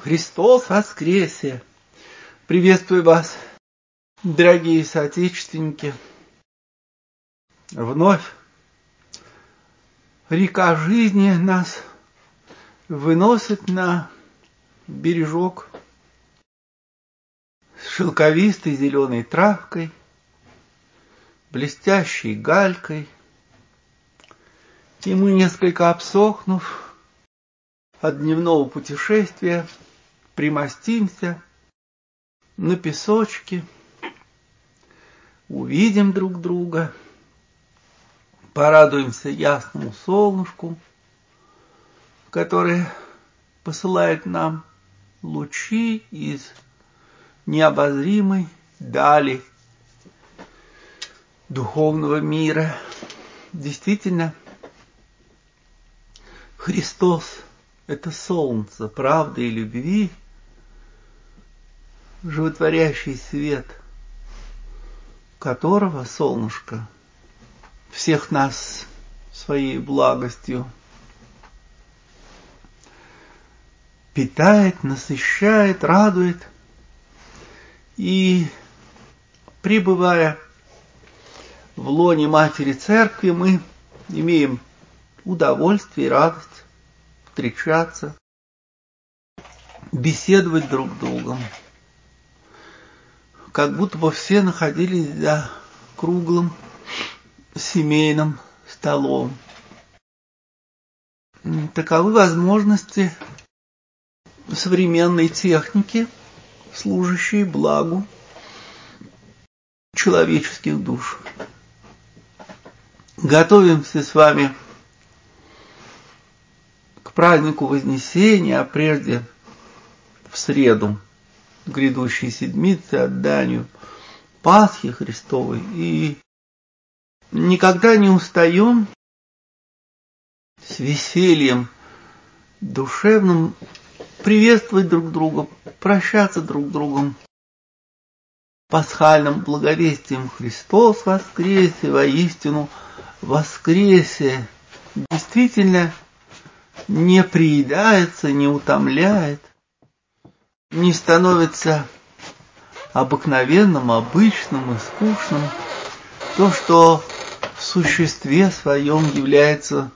Христос воскресе! Приветствую вас, дорогие соотечественники! Вновь река жизни нас выносит на бережок с шелковистой зеленой травкой, блестящей галькой, и мы, несколько обсохнув от дневного путешествия, примостимся на песочке, увидим друг друга, порадуемся ясному солнышку, которое посылает нам лучи из необозримой дали духовного мира. Действительно, Христос — это солнце правды и любви, животворящий свет которого, солнышко, всех нас своей благостью питает, насыщает, радует. И, пребывая в лоне Матери Церкви, мы имеем удовольствие и радость встречаться, беседовать друг с другом, как будто бы все находились за круглым семейным столом. Таковы возможности современной техники, служащей благу человеческих душ. Готовимся с вами к празднику Вознесения, а прежде в среду грядущей седмицы, отданию Пасхи Христовой, и никогда не устаем с весельем душевным приветствовать друг друга, прощаться друг с другом пасхальным благовестием: Христос воскресе, воистину воскресе. Действительно не приедается, не утомляет, не становится обыкновенным, обычным и скучным то, что в существе своем является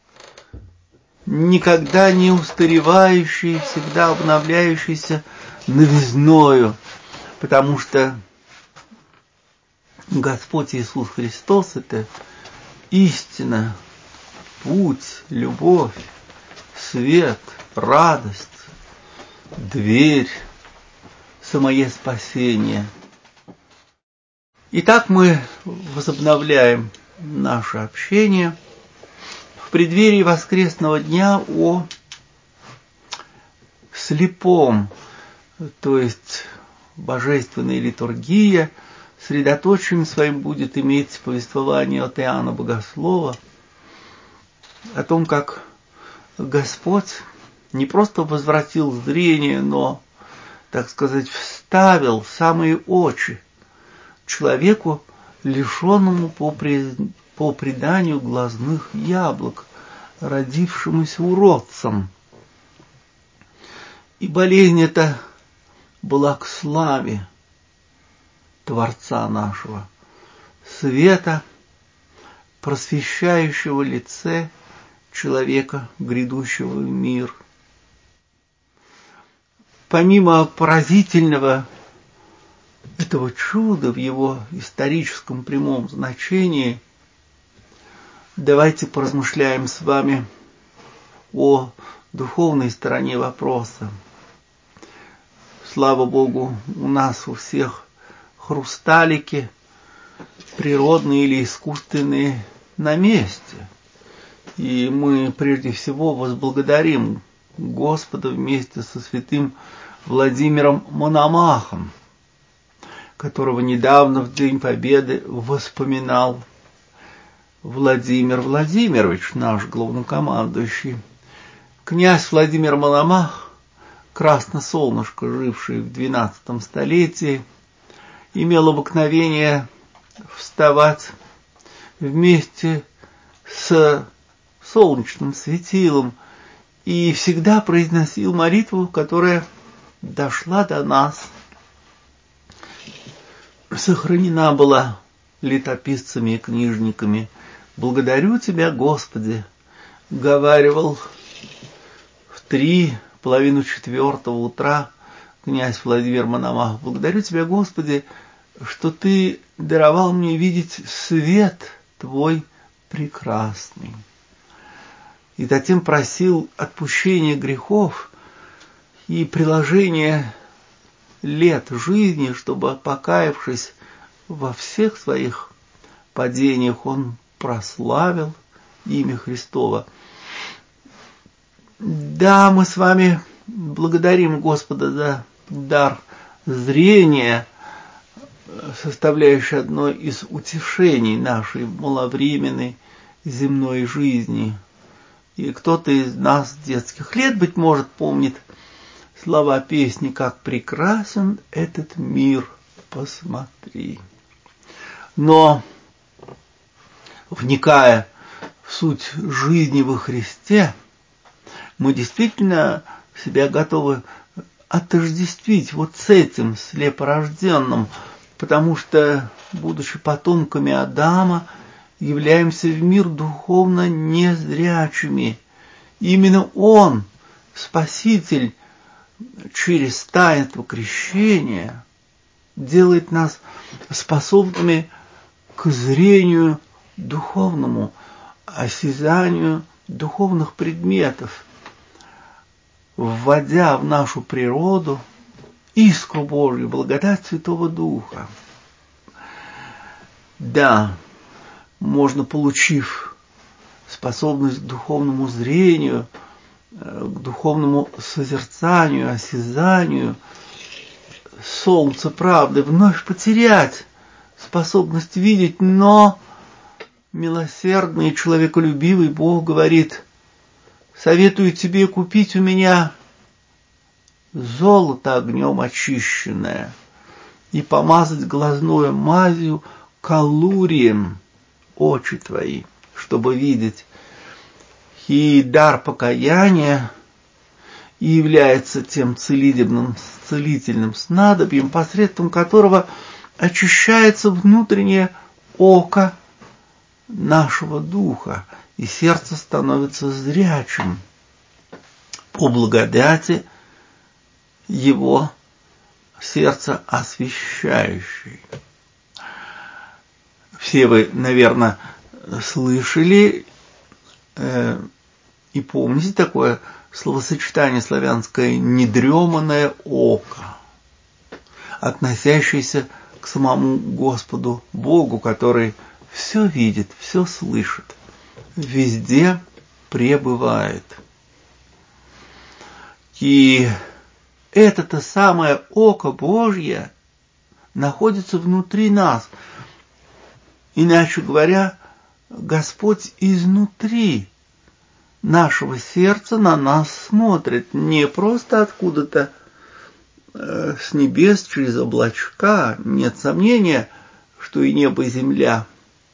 никогда не устаревающей, всегда обновляющейся новизною, потому что Господь Иисус Христос — это истина, путь, любовь, свет, радость, дверь, самое спасение. Итак, мы возобновляем наше общение в преддверии воскресного дня о слепом, то есть божественная литургия средоточием своим будет иметь повествование от Иоанна Богослова о том, как Господь не просто возвратил зрение, но, так сказать, вставил в самые очи человеку, лишенному по преданию глазных яблок, родившемуся уродцем. И болезнь эта была к славе Творца нашего, света, просвещающего лице человека, грядущего в мир. Помимо поразительного этого чуда в его историческом прямом значении, давайте поразмышляем с вами о духовной стороне вопроса. Слава Богу, у нас у всех хрусталики, природные или искусственные, на месте. И мы прежде всего возблагодарим Господа вместе со святым Владимиром Мономахом, которого недавно в День Победы воспоминал Владимир Владимирович, наш главнокомандующий. Князь Владимир Мономах, красносолнышко, живший в XII столетии, имел обыкновение вставать вместе с солнечным светилом и всегда произносил молитву, которая дошла до нас, сохранена была летописцами и книжниками. «Благодарю Тебя, Господи», говаривал в 3:30 утра князь Владимир Мономах. «Благодарю Тебя, Господи, что Ты даровал мне видеть свет Твой прекрасный». И затем просил отпущения грехов и приложения лет жизни, чтобы, покаявшись во всех своих падениях, он прославил имя Христово. Да, мы с вами благодарим Господа за дар зрения, составляющий одно из утешений нашей маловременной земной жизни. И кто-то из нас с детских лет, быть может, помнит слова песни «Как прекрасен этот мир, посмотри». Но, вникая в суть жизни во Христе, мы действительно себя готовы отождествить вот с этим слепорожденным, потому что, будучи потомками Адама, являемся в мир духовно незрячими. Именно Он, Спаситель, через таинство крещения делает нас способными к зрению духовному, осязанию духовных предметов, вводя в нашу природу искру Божью, благодать Святого Духа. Да, можно, получив способность к духовному зрению, к духовному созерцанию, осязанию, солнце правды, вновь потерять способность видеть, но милосердный и человеколюбивый Бог говорит: советую тебе купить у меня золото огнем очищенное и помазать глазною мазью калурием очи твои, чтобы видеть. И дар покаяния является тем целительным снадобьем, посредством которого очищается внутреннее око нашего духа, и сердце становится зрячим по благодати его сердца освящающей. Все вы, наверное, слышали и помните такое словосочетание славянское «недреманное око», относящееся к самому Господу Богу, который все видит, все слышит, везде пребывает. И это-то самое око Божье находится внутри нас. Иначе говоря, Господь изнутри нашего сердца на нас смотрит, не просто откуда-то с небес, через облачка. Нет сомнения, что и небо, и земля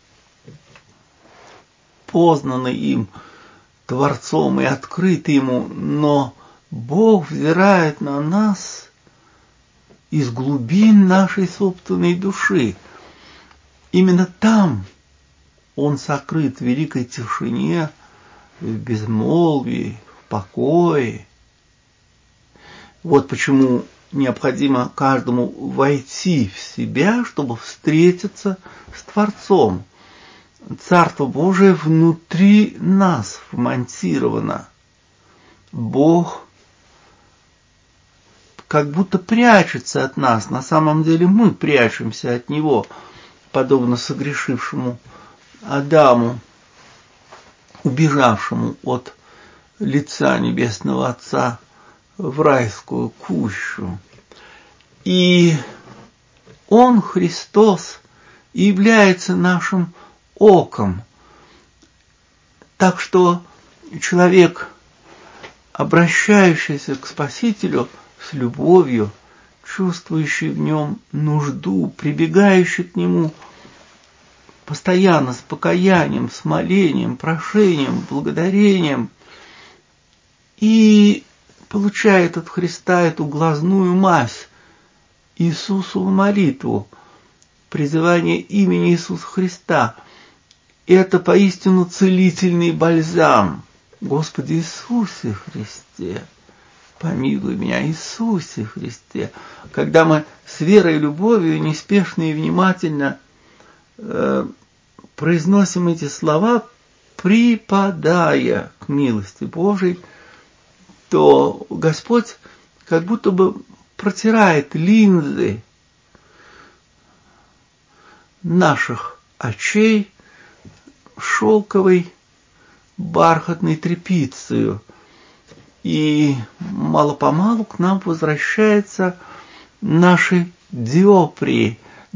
познаны им, Творцом, и открыты Ему, но Бог взирает на нас из глубин нашей собственной души. Именно там Он сокрыт в великой тишине, в безмолвии, в покое. Вот почему необходимо каждому войти в себя, чтобы встретиться с Творцом. Царство Божие внутри нас вмонтировано. Бог как будто прячется от нас. На самом деле мы прячемся от Него, подобно согрешившему Адаму, убежавшему от лица Небесного Отца в райскую кущу. И Он, Христос, является нашим оком. Так что человек, обращающийся к Спасителю с любовью, чувствующий в нем нужду, прибегающий к Нему постоянно с покаянием, с молением, прошением, благодарением, и получает от Христа эту глазную мазь, Иисусову молитву, призывание имени Иисуса Христа. Это поистину целительный бальзам. Господи Иисусе Христе, помилуй меня, Иисусе Христе. Когда мы с верой и любовью, неспешно и внимательно произносим эти слова, припадая к милости Божией, то Господь как будто бы протирает линзы наших очей шелковой бархатной тряпицею. И мало-помалу к нам возвращаются наши диоптрии.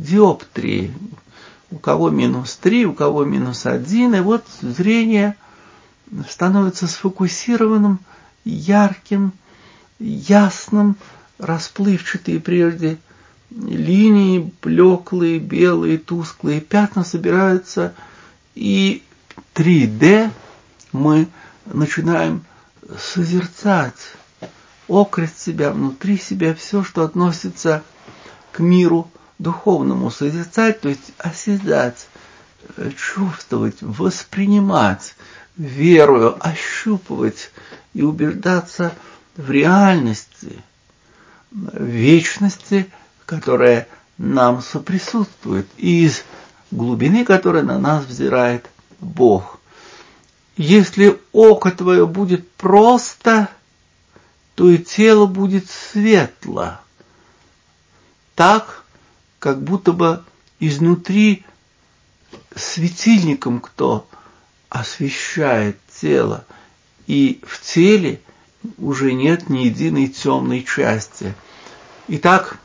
У кого -3, у кого -1. И вот зрение становится сфокусированным, ярким, ясным, расплывчатые прежде линии, блеклые, белые, тусклые пятна собираются, и 3D мы начинаем созерцать, окрест себя, внутри себя, все, что относится к миру духовному, созерцать, то есть осязать, чувствовать, воспринимать, верою ощупывать и убеждаться в реальности, в вечности, которая нам соприсутствует, и из глубины которой на нас взирает Бог. Если око твое будет просто, то и тело будет светло, так, как будто бы изнутри светильником кто освещает тело, и в теле уже нет ни единой темной части. Итак,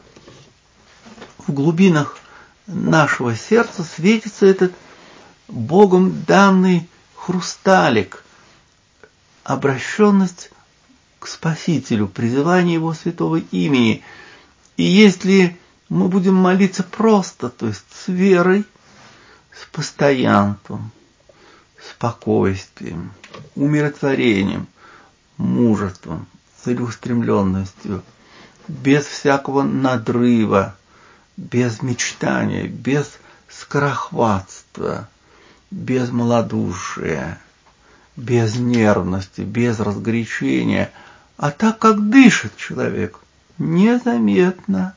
в глубинах нашего сердца светится этот Богом данный хрусталик, обращенность к Спасителю, призывание Его святого имени. И если мы будем молиться просто, то есть с верой, с постоянством, спокойствием, умиротворением, мужеством, целеустремленностью, без всякого надрыва, без мечтания, без скорохватства, без малодушия, без нервности, без разгорячения, а так, как дышит человек, незаметно,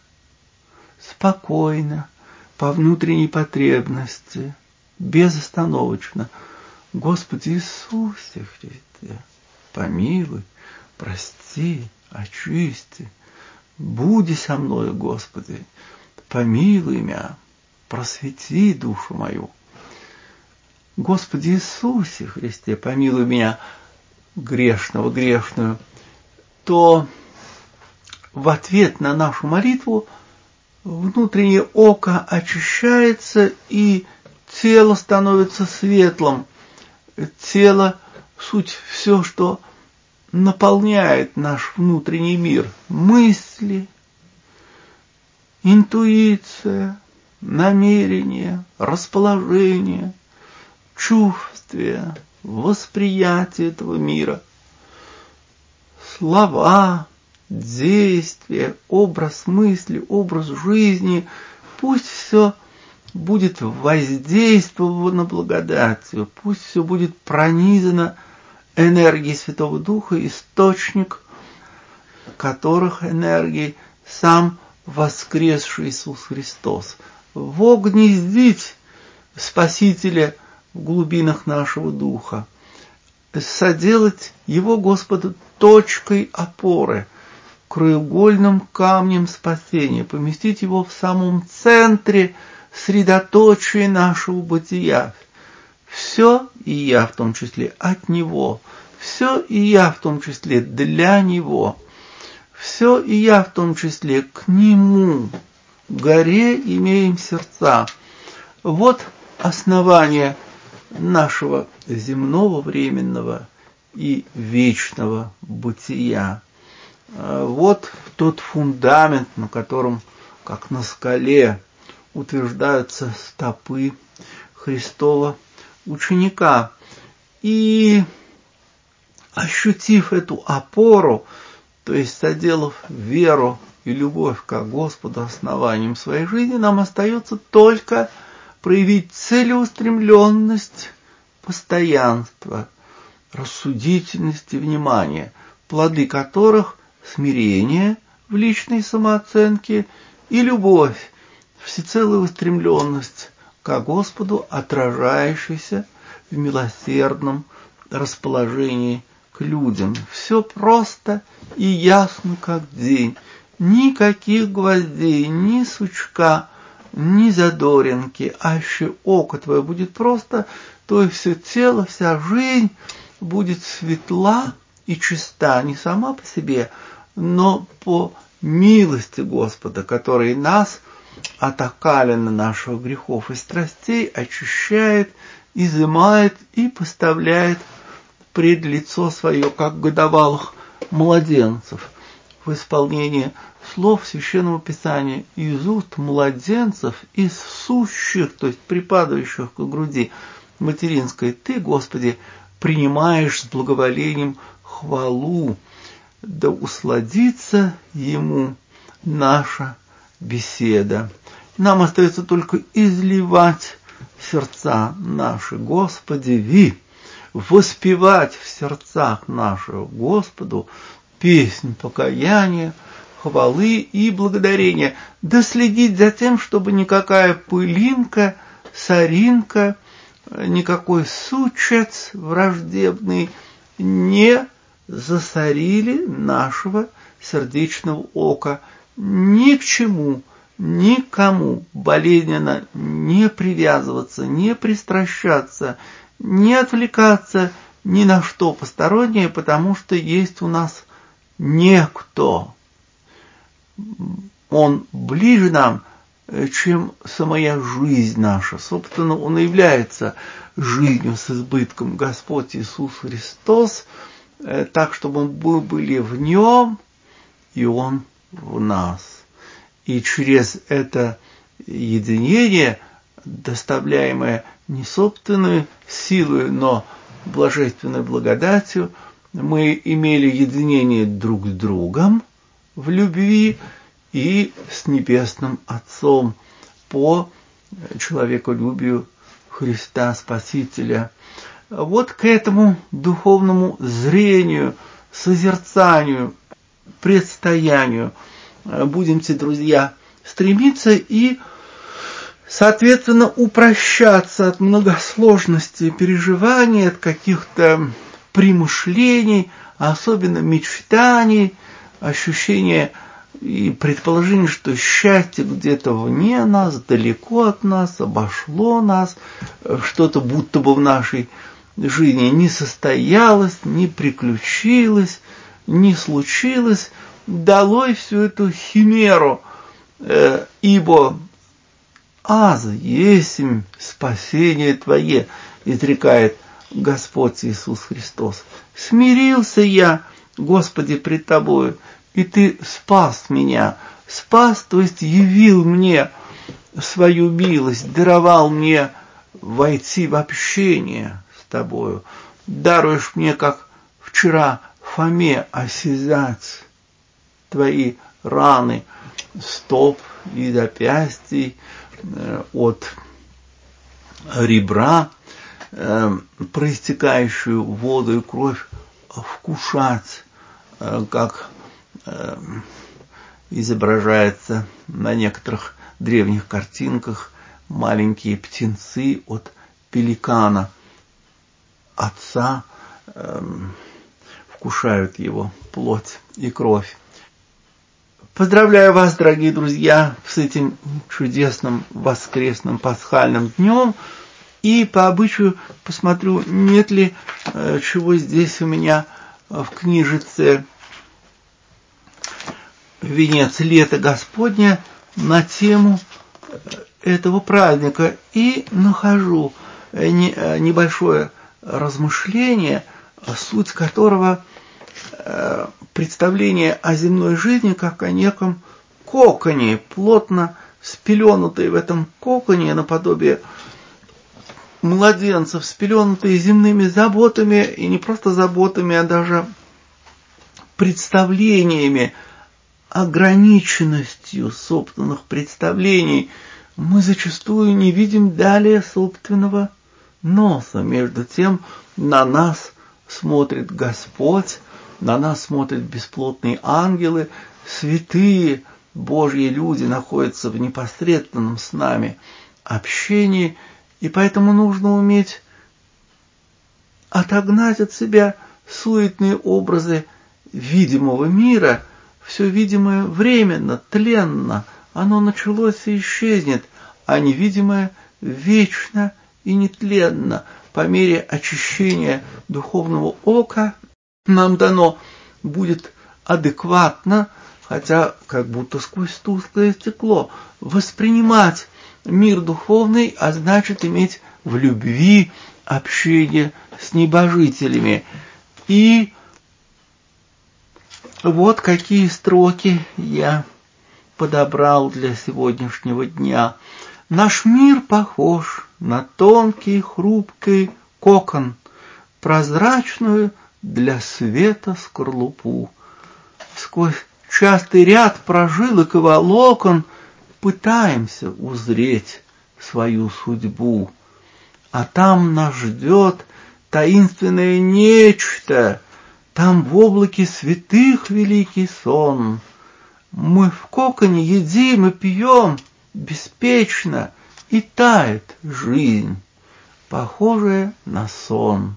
спокойно, по внутренней потребности, безостановочно. Господи Иисусе Христе, помилуй, прости, очисти, буди со мною, Господи, помилуй меня, просвети душу мою. Господи Иисусе Христе, помилуй меня, грешного, грешную, то в ответ на нашу молитву внутреннее око очищается, и тело становится светлым. Тело — суть все, что наполняет наш внутренний мир. Мысли, интуиция, намерение, расположение, чувствие, восприятие этого мира, слова, действия, образ мысли, образ жизни. Пусть все будет воздействовано благодатью, пусть все будет пронизано энергией Святого Духа, источник которых энергии сам воскресший Иисус Христос. Вогнездить Спасителя в глубинах нашего духа, соделать Его, Господа, точкой опоры, краеугольным камнем спасения, поместить Его в самом центре средоточия нашего бытия. Все и я в том числе от Него, все и я в том числе для Него, все и я в том числе к Нему, горе имеем сердца. Вот основание нашего земного, временного и вечного бытия. Вот тот фундамент, на котором, как на скале, утверждаются стопы Христова ученика. И, ощутив эту опору, То есть, соделав веру и любовь к Господу основанием своей жизни, нам остается только проявить целеустремленность, постоянство, рассудительность и внимание, плоды которых смирение в личной самооценке и любовь, всецелая устремленность к Господу, отражающаяся в милосердном расположении к людям. Все просто и ясно, как день. Никаких гвоздей, ни сучка, ни задоринки, аще око твое будет просто, то и все тело, вся жизнь будет светла и чиста, не сама по себе, но по милости Господа, который нас от окалины наших грехов и страстей очищает, изымает и поставляет пред лицо свое, как годовалых младенцев, в исполнении слов Священного Писания: из уст младенцев, из сущих, то есть припадающих к груди материнской, Ты, Господи, принимаешь с благоволением хвалу, да усладится ему наша беседа. Нам остается только изливать сердца наши, Господи, ви, воспевать в сердцах наших Господу песнь покаяния, хвалы и благодарения, да следить за тем, чтобы никакая пылинка, соринка, никакой сучец враждебный не засорили нашего сердечного ока. Ни к чему, никому болезненно не привязываться, не пристращаться, не отвлекаться ни на что постороннее, потому что есть у нас некто. Он ближе нам, чем самая жизнь наша. Собственно, Он и является жизнью с избытком, Господь Иисус Христос, так, чтобы мы были в Нем, и Он в нас. И через это единение, доставляемое не собственной силой, но божественной благодатью, мы имели единение друг с другом в любви и с Небесным Отцом по человеколюбию Христа Спасителя. Вот к этому духовному зрению, созерцанию, предстоянию будемте, друзья, стремиться и, соответственно, упрощаться от многосложности переживаний, от каких-то примышлений, особенно мечтаний, ощущения и предположение, что счастье где-то вне нас, далеко от нас, обошло нас, что-то будто бы в нашей жизни не состоялось, не приключилось, не случилось. Долой всю эту химеру, ибо аз есмь спасение Твое, изрекает Господь Иисус Христос. Смирился я, Господи, пред Тобою, и Ты спас меня. Спас, то есть явил мне свою милость, даровал мне войти в общение с Тобою. Даруешь мне, как вчера Фоме, осязать Твои раны стоп и запястий, от ребра, проистекающую воду и кровь, вкушать, как изображается на некоторых древних картинках, маленькие птенцы от пеликана отца вкушают его плоть и кровь. Поздравляю вас, дорогие друзья, с этим чудесным воскресным пасхальным днем. И по обычаю посмотрю, нет ли чего здесь у меня в книжице «Венец лета Господня» на тему этого праздника. И нахожу небольшое размышление, суть которого представление о земной жизни как о неком коконе, плотно спеленутые в этом коконе, наподобие младенцев, спеленутые земными заботами, и не просто заботами, а даже представлениями, ограниченностью собственных представлений, мы зачастую не видим далее собственного носа. Между тем на нас смотрит Господь, на нас смотрят бесплотные ангелы, святые Божьи люди находятся в непосредственном с нами общении, и поэтому нужно уметь отогнать от себя суетные образы видимого мира. Все видимое временно, тленно, оно началось и исчезнет, а невидимое вечно и нетленно. По мере очищения духовного ока нам дано будет адекватно, хотя как будто сквозь тусклое стекло, воспринимать мир духовный, а значит иметь в любви общение с небожителями. И вот какие строки я подобрал для сегодняшнего дня. Наш мир похож на тонкий хрупкий кокон, прозрачную для света скорлупу. Сквозь частый ряд прожилок и волокон пытаемся узреть свою судьбу. А там нас ждет таинственное нечто, там в облаке святых великий сон. Мы в коконе едим и пьем беспечно, и тает жизнь, похожая на сон.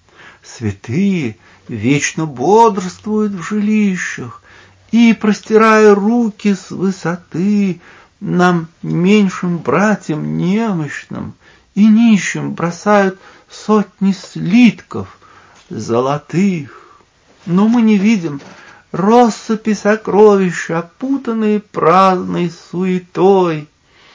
Святые вечно бодрствуют в жилищах и, простирая руки с высоты, нам, меньшим братьям немощным и нищим, бросают сотни слитков золотых. Но мы не видим россыпи сокровищ, опутанные праздной суетой.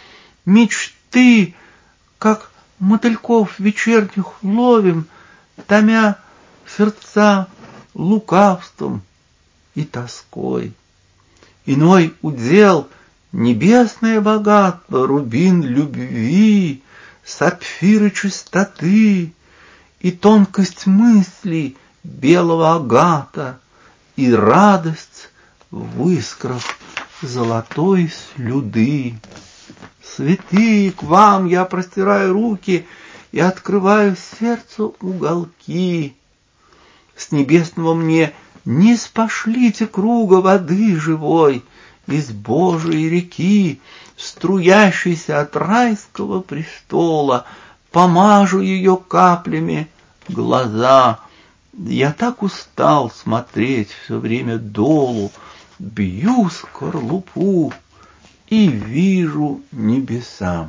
Мечты, как мотыльков вечерних ловим, томя сердца лукавством и тоской. Иной удел — небесное богатство, рубин любви, сапфиры чистоты и тонкость мыслей белого агата, и радость в искрах золотой слюды. Святые, к вам я простираю руки и открываю сердцу уголки. С небесного мне не спошлите круга воды живой, из Божией реки, струящейся от райского престола, помажу ее каплями глаза. Я так устал смотреть все время долу, бью скорлупу и вижу небеса.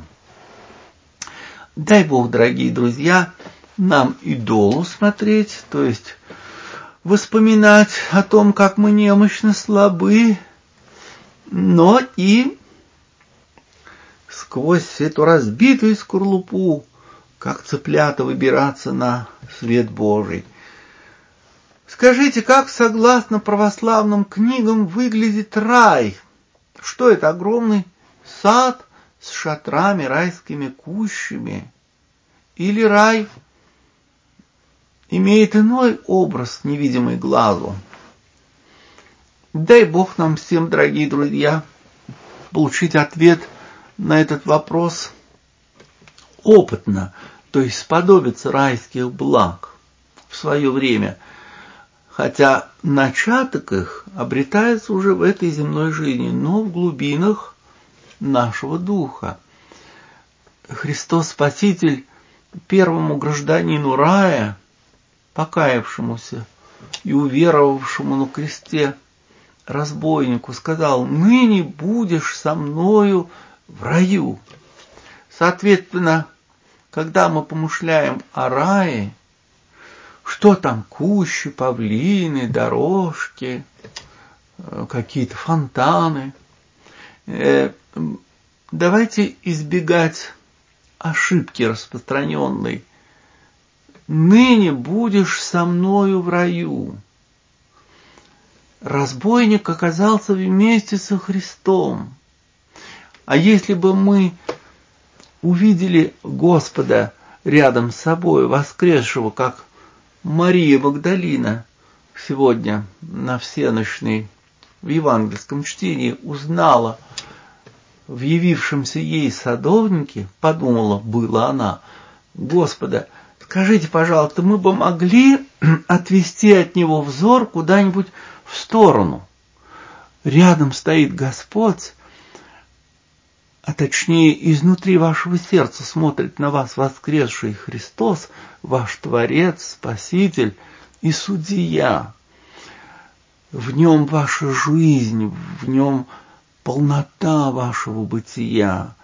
Дай Бог, дорогие друзья, нам и долу смотреть, то есть вспоминать о том, как мы немощно слабы, но и сквозь эту разбитую скорлупу, как цыплята, выбираться на свет Божий. Скажите, как согласно православным книгам выглядит рай? Что это, огромный сад с шатрами, райскими кущами? Или рай имеет иной образ, невидимый глазу? Дай Бог нам всем, дорогие друзья, получить ответ на этот вопрос опытно, то есть сподобиться райских благ в свое время, хотя начаток их обретается уже в этой земной жизни, но в глубинах нашего духа. Христос Спаситель первому гражданину рая, покаявшемуся и уверовавшему на кресте разбойнику, сказал: «Ныне будешь со мною в раю». Соответственно, когда мы помышляем о рае, что там кущи, павлины, дорожки, какие-то фонтаны, давайте избегать ошибки распространенной. «Ныне будешь со мною в раю». Разбойник оказался вместе со Христом. А если бы мы увидели Господа рядом с собой, воскресшего, как Мария Магдалина, сегодня на всенощной в евангельском чтении узнала в явившемся ей садовнике, подумала была она: Господа, скажите, пожалуйста, мы бы могли отвести от него взор куда-нибудь в сторону. Рядом стоит Господь, а точнее изнутри вашего сердца смотрит на вас воскресший Христос, ваш Творец, Спаситель и Судья. В нем ваша жизнь, в нем полнота вашего бытия.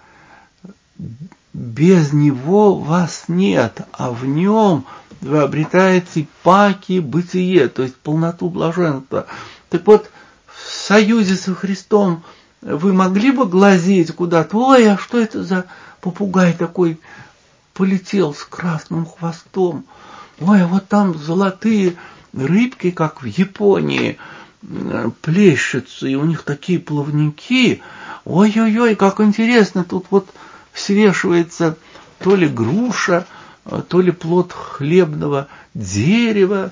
Без него вас нет, а в нем вы обретаете паки бытие, то есть полноту блаженства. Так вот, в союзе со Христом вы могли бы глазеть куда-то: ой, а что это за попугай такой полетел с красным хвостом? Ой, а вот там золотые рыбки, как в Японии, плещутся, и у них такие плавники. Ой-ой-ой, как интересно, тут вот свешивается то ли груша, то ли плод хлебного дерева,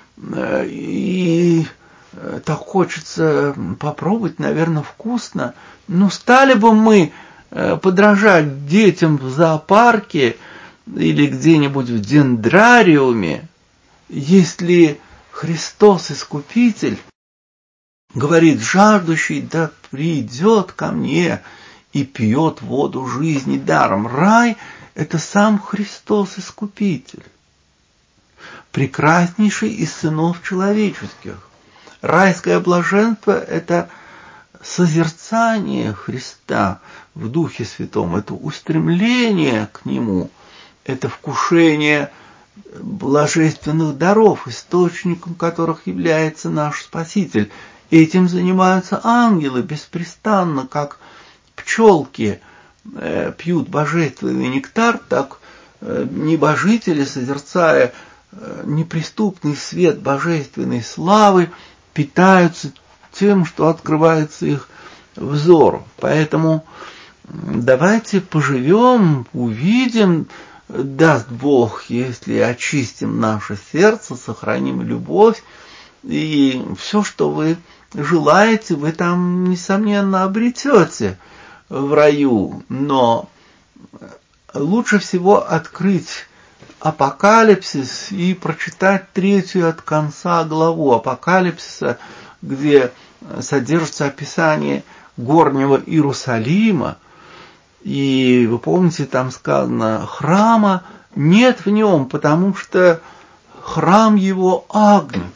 и так хочется попробовать, наверное, вкусно. Ну, стали бы мы подражать детям в зоопарке или где-нибудь в дендрариуме, если Христос Искупитель говорит: жаждущий да придет ко мне и пьет воду жизни даром. Рай – это сам Христос Искупитель, прекраснейший из сынов человеческих. Райское блаженство – это созерцание Христа в Духе Святом, это устремление к Нему, это вкушение божественных даров, источником которых является наш Спаситель. Этим занимаются ангелы беспрестанно, как пчелки пьют божественный нектар, так небожители, созерцая неприступный свет божественной славы, питаются тем, что открывается их взору. Поэтому давайте поживем, увидим, даст Бог, если очистим наше сердце, сохраним любовь, и все, что вы желаете, вы там, несомненно, обретете в раю. Но лучше всего открыть Апокалипсис и прочитать 3 от конца главу Апокалипсиса, где содержится описание горнего Иерусалима. И вы помните, там сказано: храма нет в нем, потому что храм его Агнец.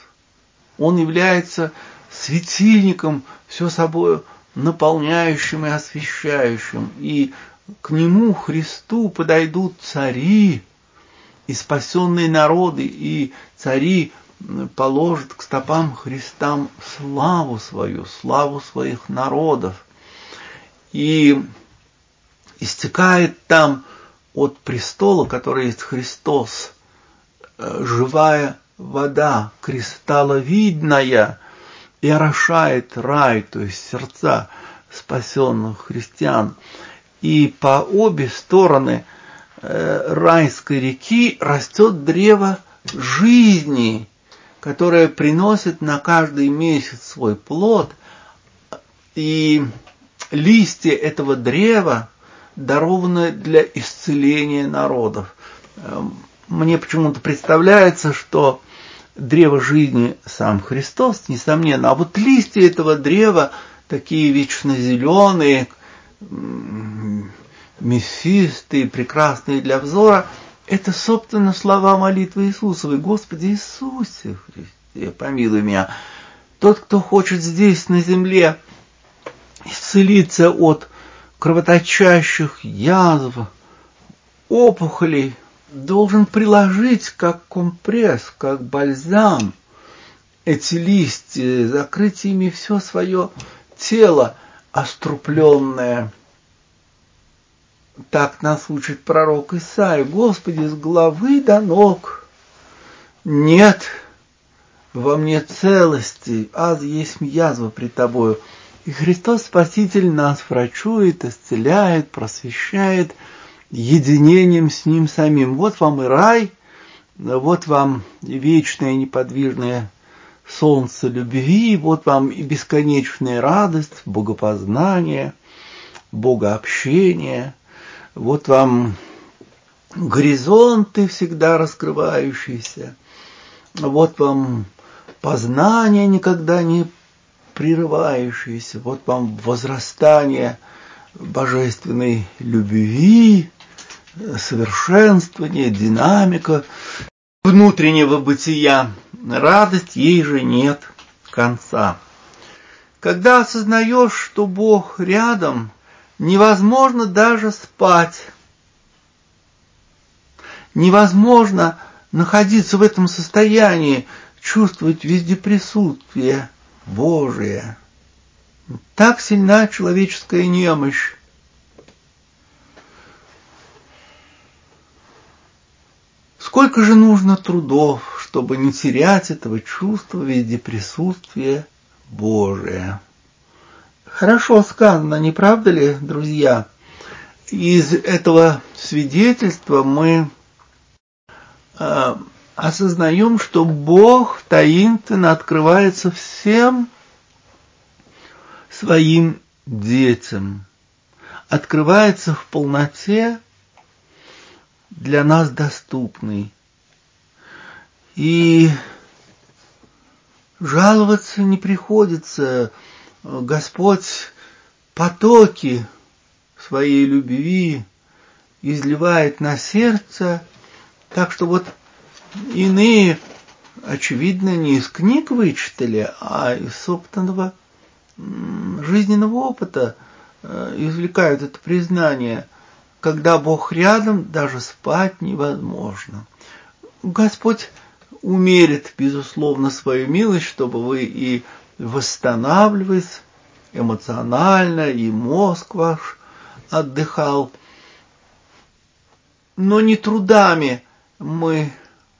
Он является светильником, все собой наполняющим и освещающим. И к нему, Христу, подойдут цари и спасенные народы, и цари положат к стопам Христа славу свою, славу своих народов. И истекает там от престола, который есть Христос, живая вода, кристалловидная, и орошает рай, то есть сердца спасенных христиан. И по обе стороны райской реки растет древо жизни, которое приносит на каждый месяц свой плод. И листья этого древа дарованы для исцеления народов. Мне почему-то представляется, что древо жизни сам Христос, несомненно, а вот листья этого древа, такие вечно зеленые, мясистые, прекрасные для взора, это, собственно, слова молитвы Иисусовой: Господи Иисусе Христе, помилуй меня. Тот, кто хочет здесь, на земле, исцелиться от кровоточащих язв, опухолей, должен приложить как компресс, как бальзам эти листья, закрыть ими все свое тело острупленное. Так нас учит пророк Исаия: Господи, с головы до ног нет во мне целости, аз есть язва пред Тобою. И Христос Спаситель нас врачует, исцеляет, просвещает единением с Ним самим. Вот вам и рай, вот вам вечное неподвижное солнце любви, вот вам и бесконечная радость, богопознание, богообщение, вот вам горизонты всегда раскрывающиеся, вот вам познание никогда не прерывающееся, вот вам возрастание божественной любви, совершенствование, динамика внутреннего бытия. Радость, ей же нет конца. Когда осознаешь, что Бог рядом, невозможно даже спать. Невозможно находиться в этом состоянии, чувствовать везде присутствие Божие. Так сильна человеческая немощь. Сколько же нужно трудов, чтобы не терять этого чувства везде присутствия Божия. Хорошо сказано, не правда ли, друзья? Из этого свидетельства мы осознаем, что Бог таинственно открывается всем своим детям, открывается в полноте для нас доступный. И жаловаться не приходится. Господь потоки своей любви изливает на сердце, так что вот иные, очевидно, не из книг вычитали, а из собственного жизненного опыта извлекают это признание. Когда Бог рядом, даже спать невозможно. Господь умерит, безусловно, свою милость, чтобы вы и восстанавливались эмоционально, и мозг ваш отдыхал. Но не трудами мы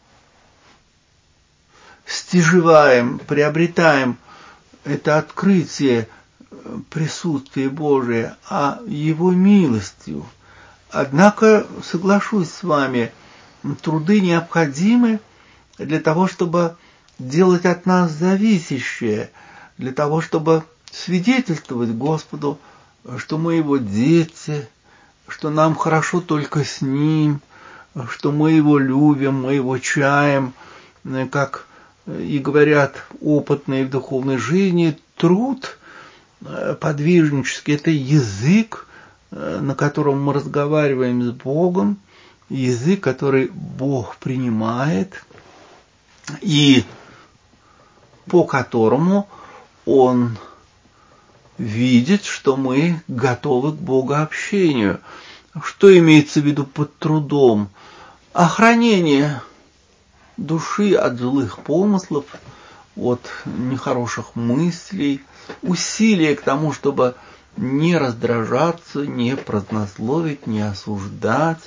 стяжеваем, приобретаем это открытие присутствия Божия, а Его милостью. Однако, соглашусь с вами, труды необходимы для того, чтобы делать от нас зависящее, для того, чтобы свидетельствовать Господу, что мы Его дети, что нам хорошо только с Ним, что мы Его любим, мы Его чаем, как и говорят опытные в духовной жизни, труд подвижнический – это язык, на котором мы разговариваем с Богом, язык, который Бог принимает, и по которому Он видит, что мы готовы к богообщению. Что имеется в виду под трудом? Охранение души от злых помыслов, от нехороших мыслей, усилие к тому, чтобы не раздражаться, не празднословить, не осуждать.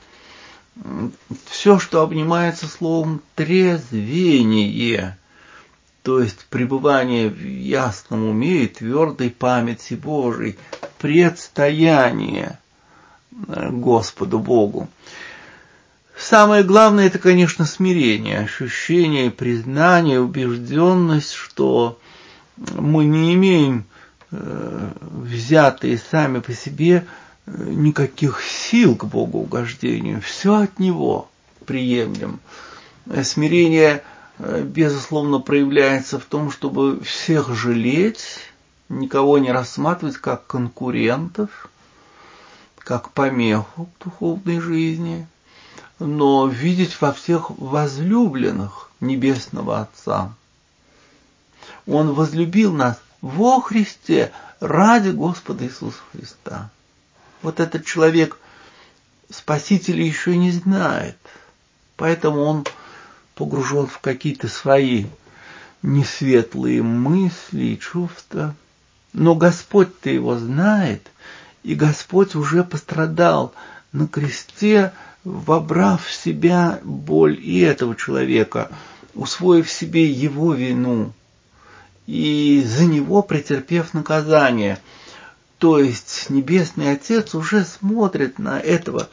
Все, что обнимается словом трезвение, то есть пребывание в ясном уме и твердой памяти Божией, предстояние Господу Богу. Самое главное – это, конечно, смирение, ощущение, признание, убежденность, что мы не имеем взятые сами по себе никаких сил к богоугождению. Все от Него приемлем. Смирение, безусловно, проявляется в том, чтобы всех жалеть, никого не рассматривать как конкурентов, как помеху в духовной жизни, но видеть во всех возлюбленных Небесного Отца. Он возлюбил нас во Христе ради Господа Иисуса Христа. Вот этот человек Спасителя еще не знает, поэтому он погружен в какие-то свои несветлые мысли и чувства. Но Господь-то его знает, и Господь уже пострадал на кресте, вобрав в себя боль и этого человека, усвоив себе его вину и за него претерпев наказание. То есть Небесный Отец уже смотрит на этого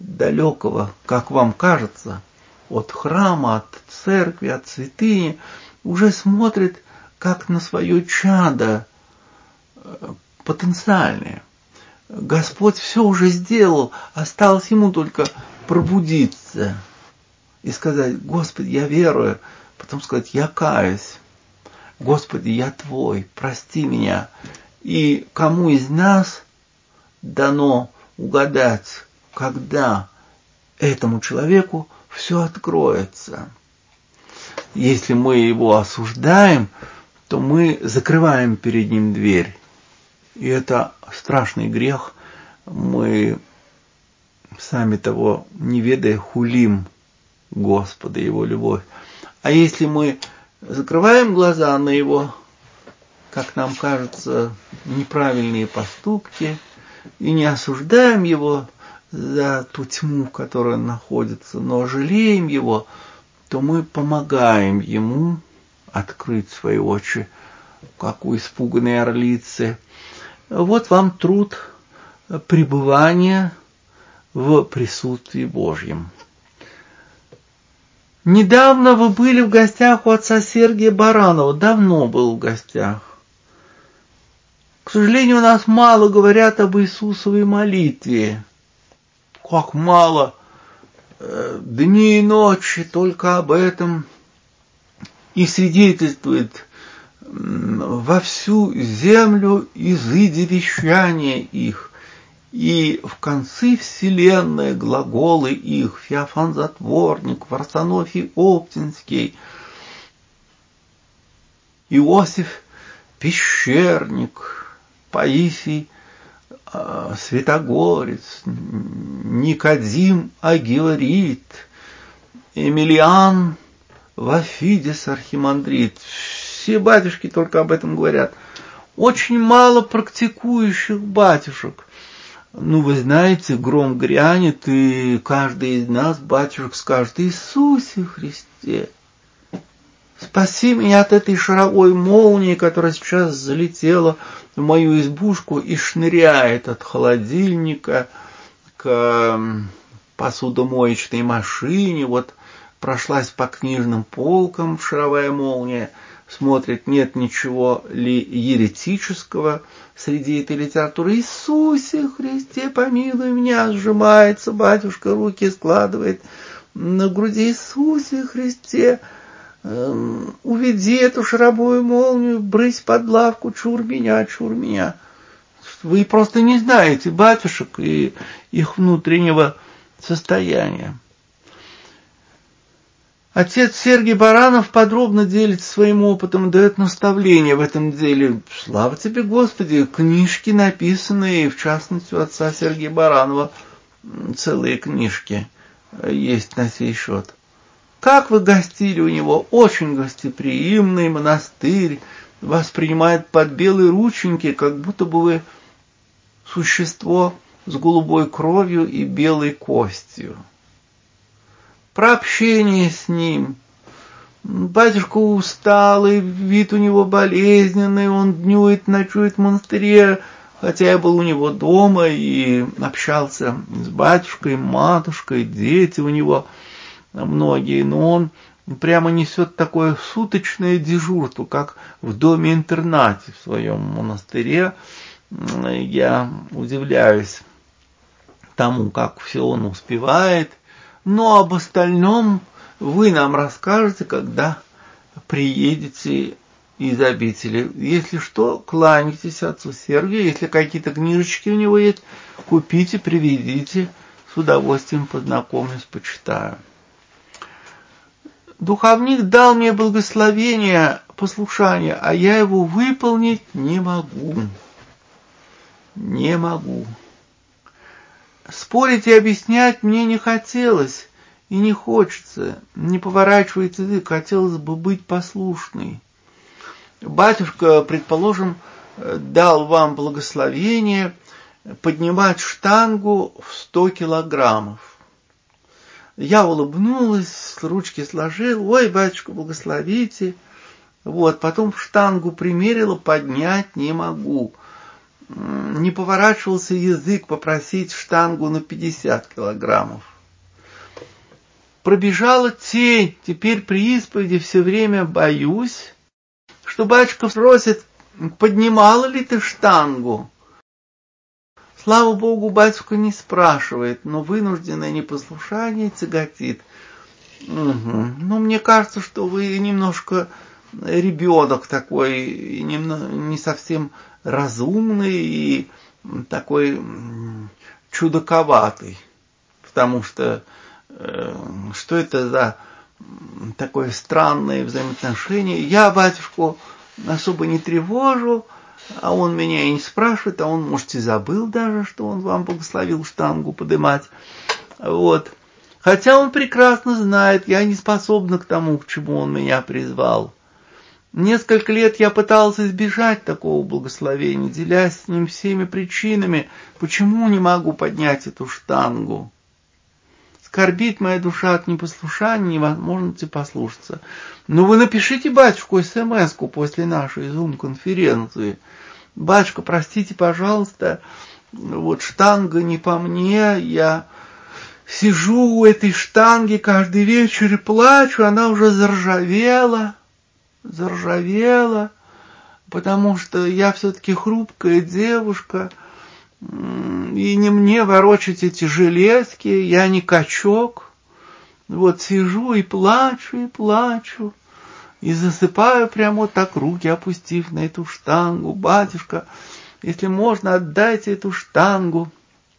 далекого, как вам кажется, от храма, от церкви, от святыни, уже смотрит как на свое чадо потенциальное. Господь все уже сделал, осталось ему только пробудиться и сказать: Господи, я верую, потом сказать: я каюсь, Господи, я Твой, прости меня. И кому из нас дано угадать, когда этому человеку все откроется. Если мы его осуждаем, то мы закрываем перед ним дверь. И это страшный грех. Мы, сами того не ведая, хулим Господа, Его любовь. А если мы закрываем глаза на Его, как нам кажется, неправильные поступки, и не осуждаем Его за ту тьму, в которой он находится, но жалеем Его, то мы помогаем Ему открыть свои очи, как у испуганной орлицы. Вот вам труд пребывания в присутствии Божьем. Недавно вы были в гостях у отца Сергия Баранова. Давно был в гостях. К сожалению, у нас мало говорят об Иисусовой молитве. Как мало. Дни и ночи только об этом и свидетельствует во всю землю изыди вещания их, и в концы вселенной глаголы их, Феофан Затворник, Варсонофий Оптинский, Иосиф Пещерник, Паисий Святогорец, Никодим Агиларит, Эмилиан Вафидис Архимандрит. Все батюшки только об этом говорят. Очень мало практикующих батюшек. Ну, вы знаете, гром грянет, и каждый из нас, батюшек, скажет: Иисусе Христе, спаси меня от этой шаровой молнии, которая сейчас залетела в мою избушку и шныряет от холодильника к посудомоечной машине. Вот прошлась по книжным полкам шаровая молния, смотрит, нет ничего ли еретического среди этой литературы. Иисусе Христе, помилуй меня, сжимается батюшка, руки складывает на груди. Иисусе Христе, уведи эту шаровую молнию, брысь под лавку, чур меня, чур меня. Вы просто не знаете батюшек и их внутреннего состояния. Отец Сергий Баранов подробно делится своим опытом и дает наставления в этом деле. Слава тебе, Господи, книжки написанные, в частности, у отца Сергия Баранова целые книжки есть на сей счет. Как вы гостили у него? Очень гостеприимный монастырь, воспринимает под белые рученьки, как будто бы вы существо с голубой кровью и белой костью. Про общение с ним. Батюшка усталый, вид у него болезненный, он днюет, ночует в монастыре, хотя я был у него дома и общался с батюшкой, матушкой, дети у него многие, но он прямо несет такое суточное дежурство, как в доме-интернате в своем монастыре. Я удивляюсь тому, как все он успевает. Но об остальном вы нам расскажете, когда приедете из обители. Если что, кланяйтесь отцу Сергию. Если какие-то книжечки у него есть, купите, привезите. С удовольствием познакомлюсь, почитаю. Духовник дал мне благословение, послушание, а я его выполнить не могу. Не могу. Спорить и объяснять мне не хотелось и не хочется, не поворачивается язык, хотелось бы быть послушной. Батюшка, предположим, дал вам благословение поднимать штангу в 100 килограммов. Я улыбнулась, ручки сложила: ой, батюшка, благословите. Вот, потом штангу примерила, поднять не могу. Не поворачивался язык попросить штангу на 50 килограммов. пробежала тень, теперь при исповеди все время боюсь, что батюшка спросит, поднимала ли ты штангу? Слава Богу, батюшка не спрашивает, но вынужденное непослушание тяготит. Ну, мне кажется, что вы немножко ребенок такой, не совсем разумный и такой чудаковатый. Потому что что это за такое странное взаимоотношение? Я батюшку особо не тревожу, а он меня и не спрашивает, а он, может, и забыл даже, что он вам благословил штангу подымать. Вот. Хотя он прекрасно знает, я не способна к тому, к чему он меня призвал. Несколько лет я пытался избежать такого благословения, делясь с ним всеми причинами, почему не могу поднять эту штангу. Скорбит моя душа от непослушания, невозможности послушаться. Но вы напишите батюшку смс-ку после нашей зум-конференции. Батюшка, простите, пожалуйста, вот штанга не по мне, я сижу у этой штанги каждый вечер и плачу, она уже заржавела, потому что я все-таки хрупкая девушка, и не мне ворочать эти железки, я не качок. Вот сижу и плачу, и засыпаю прямо вот так, руки опустив на эту штангу. Батюшка, если можно, отдайте эту штангу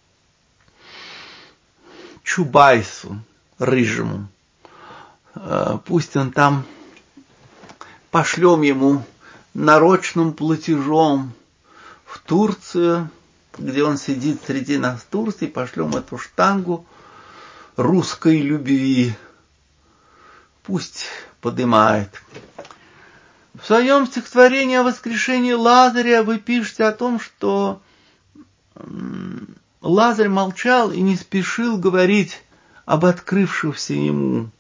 Чубайсу рыжему. Пусть он там, пошлем ему нарочным платежом в Турцию, где он сидит среди нас в Турции, пошлем эту штангу русской любви. Пусть подымает. В своем стихотворении о воскрешении Лазаря вы пишете о том, что Лазарь молчал и не спешил говорить об открывшемся ему.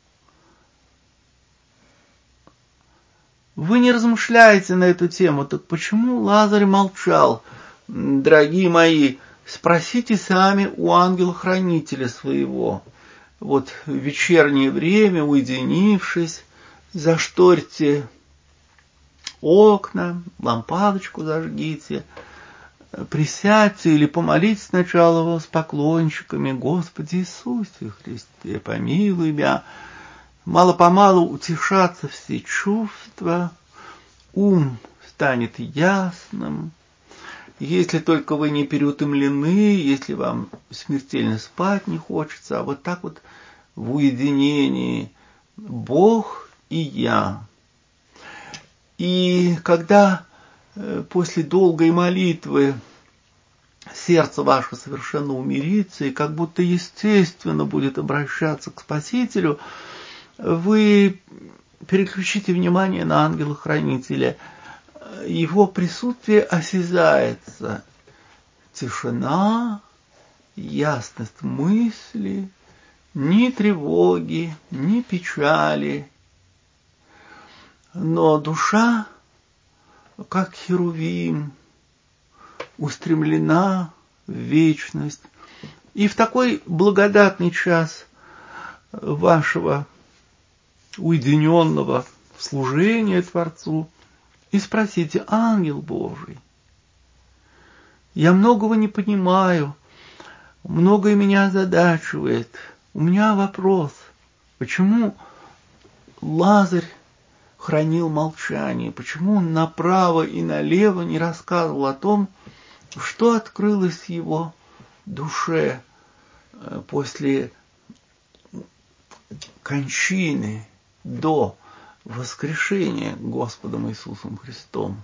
Вы не размышляете на эту тему, так почему Лазарь молчал? Дорогие мои, спросите сами у ангела-хранителя своего. Вот в вечернее время, уединившись, зашторьте окна, лампадочку зажгите, присядьте или помолитесь сначала с поклончиками: Господи Иисусе Христе, помилуй меня. Мало-помалу утешатся все чувства, ум станет ясным. Если только вы не переутомлены, если вам смертельно спать не хочется, а вот так вот в уединении Бог и я. И когда после долгой молитвы сердце ваше совершенно умирится и как будто естественно будет обращаться к Спасителю, вы переключите внимание на ангела-хранителя. Его присутствие осязается. Тишина, ясность мысли, ни тревоги, ни печали. Но душа, как херувим, устремлена в вечность. И в такой благодатный час вашего уединенного служения Творцу и спросите: ангел Божий, я многого не понимаю, многое меня озадачивает. У меня вопрос: почему Лазарь хранил молчание? Почему он направо и налево не рассказывал о том, что открылось его душе после кончины, до воскрешения Господом Иисусом Христом?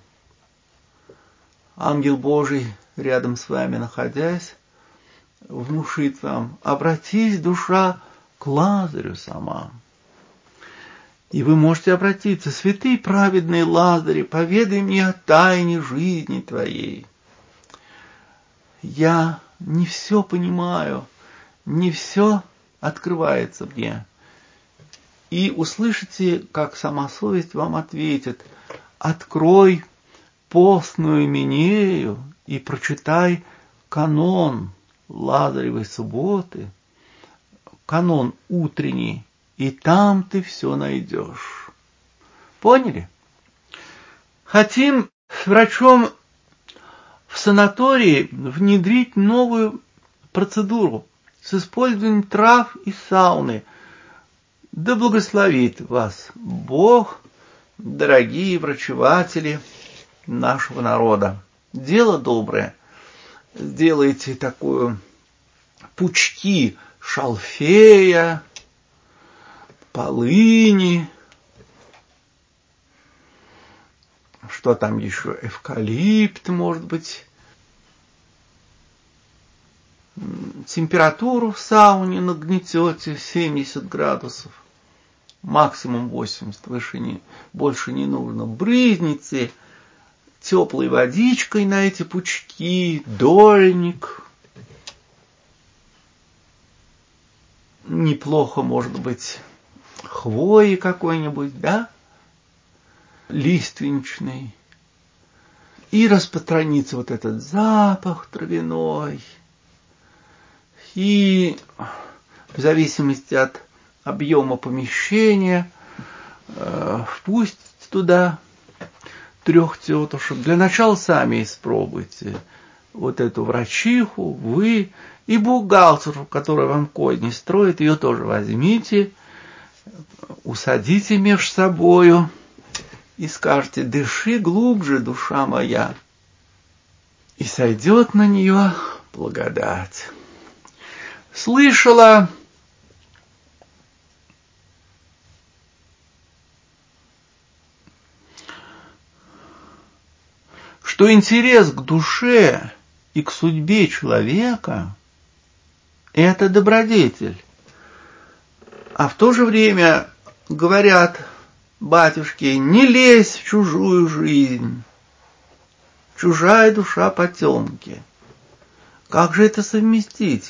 Ангел Божий, рядом с вами находясь, внушит вам: обратись, душа, к Лазарю сама. И вы можете обратиться: святый праведный Лазарь, поведай мне о тайне жизни твоей. Я не все понимаю, не все открывается мне. И услышите, как сама совесть вам ответит: открой постную Минею и прочитай канон Лазаревой субботы, канон утренний, и там ты все найдешь. Поняли? Хотим с врачом в санатории внедрить новую процедуру с использованием трав и сауны. Да благословит вас Бог, дорогие врачеватели нашего народа. Дело доброе. Сделайте такую пучки шалфея, полыни, что там еще, эвкалипт, может быть. Температуру в сауне нагнетете 70 градусов, максимум 80, больше не нужно. Брызните теплой водичкой на эти пучки, дольник. Неплохо, может быть, хвои какой-нибудь, да? Лиственничный. И распространится вот этот запах травяной. И в зависимости от объема помещения впустите туда 3 тетушек. Для начала сами испробуйте вот эту врачиху, вы и бухгалтеру, которая вам козни строит, ее тоже возьмите, усадите между собою и скажете: дыши глубже, душа моя, и сойдет на нее благодать. Слышала, что интерес к душе и к судьбе человека – это добродетель. А в то же время говорят батюшки: не лезь в чужую жизнь, чужая душа потемки. Как же это совместить?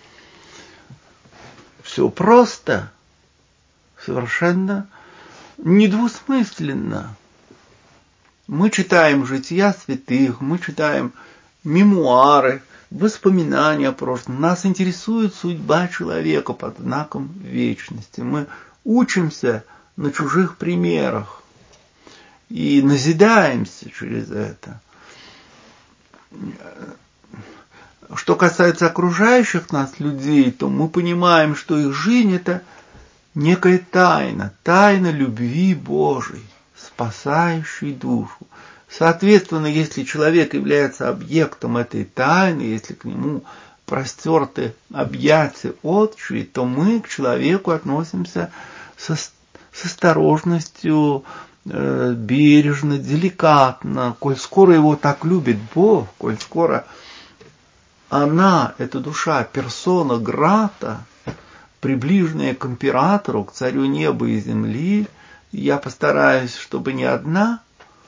Все просто, совершенно недвусмысленно. Мы читаем жития святых, мы читаем мемуары, воспоминания о прошлом. Нас интересует судьба человека под знаком вечности. Мы учимся на чужих примерах и назидаемся через это. Что касается окружающих нас людей, то мы понимаем, что их жизнь – это некая тайна, тайна любви Божией, спасающей душу. Соответственно, если человек является объектом этой тайны, если к нему простерты объятия отчи, то мы к человеку относимся с осторожностью, бережно, деликатно. Коль скоро его так любит Бог, коль скоро она, эта душа, персона грата, приближенная к императору, к царю неба и земли, я постараюсь, чтобы ни одна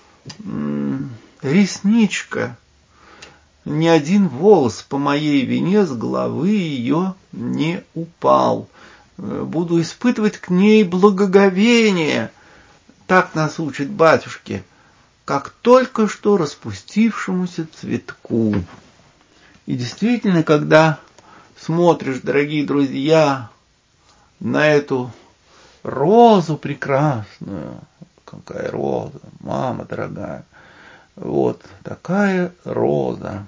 ресничка, ни один волос по моей вине с головы ее не упал. Буду испытывать к ней благоговение, так нас учат батюшки, как только что распустившемуся цветку. И действительно, когда смотришь, дорогие друзья, на эту розу прекрасную, какая роза, мама дорогая, вот такая роза,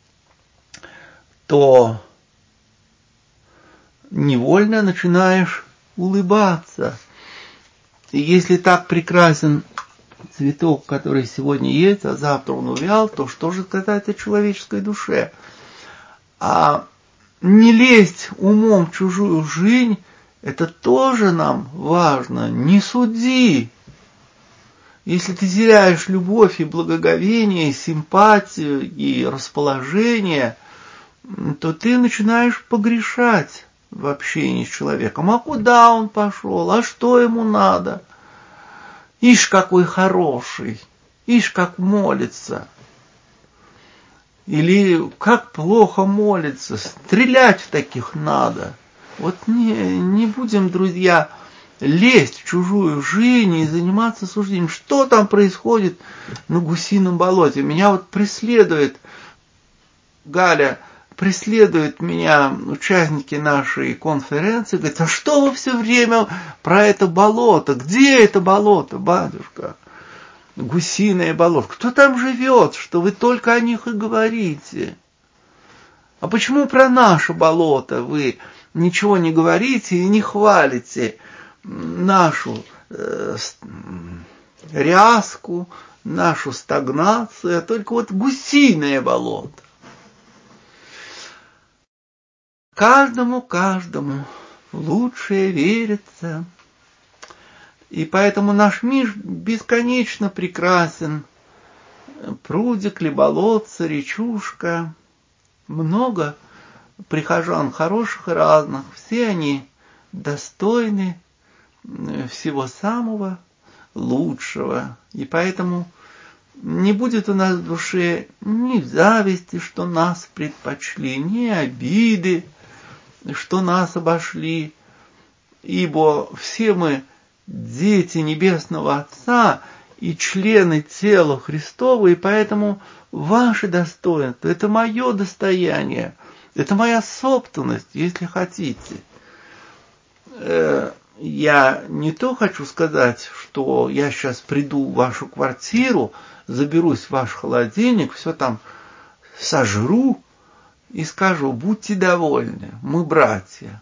то невольно начинаешь улыбаться. И если так прекрасен цветок, который сегодня есть, а завтра он увял, то что же сказать о человеческой душе? А не лезть умом в чужую жизнь, это тоже нам важно. Не суди. Если ты теряешь любовь и благоговение, и симпатию, и расположение, то ты начинаешь погрешать в общении с человеком. А куда он пошел? А что ему надо? Ишь, какой хороший! Ишь, как молится! Или как плохо молится, стрелять в таких надо. Вот не будем, друзья, лезть в чужую жизнь и заниматься суждением. Что там происходит на Гусином болоте? Меня вот преследует Галя преследуют меня участники нашей конференции, говорят, а что вы все время про это болото? Где это болото, батюшка? Гусиное болото. Кто там живет, что вы только о них и говорите? А почему про наше болото вы ничего не говорите и не хвалите нашу ряску, нашу стагнацию, а только вот гусиное болото? Каждому лучшее верится. И поэтому наш мир бесконечно прекрасен. Прудик ли, болотце, речушка. Много прихожан хороших и разных. Все они достойны всего самого лучшего. И поэтому не будет у нас в душе ни зависти, что нас предпочли, ни обиды, что нас обошли, ибо все мы дети Небесного Отца и члены тела Христова, и поэтому ваше достоинство – это мое достояние, это моя собственность, если хотите. Я не то хочу сказать, что я сейчас приду в вашу квартиру, заберусь в ваш холодильник, все там сожру, и скажу, будьте довольны, мы братья.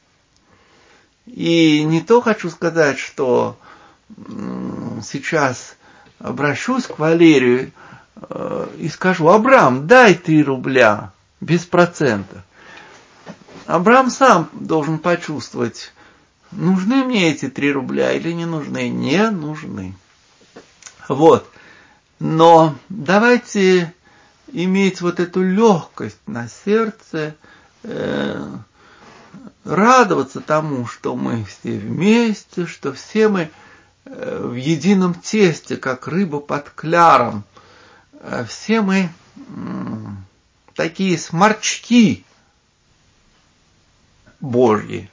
И не то хочу сказать, что сейчас обращусь к Валерию и скажу, Абрам, дай 3 рубля без процента. Абрам сам должен почувствовать, нужны мне эти 3 рубля или не нужны. Не нужны. Вот. Но давайте иметь вот эту легкость на сердце, радоваться тому, что мы все вместе, что все мы в едином тесте, как рыба под кляром. Все мы такие сморчки Божьи.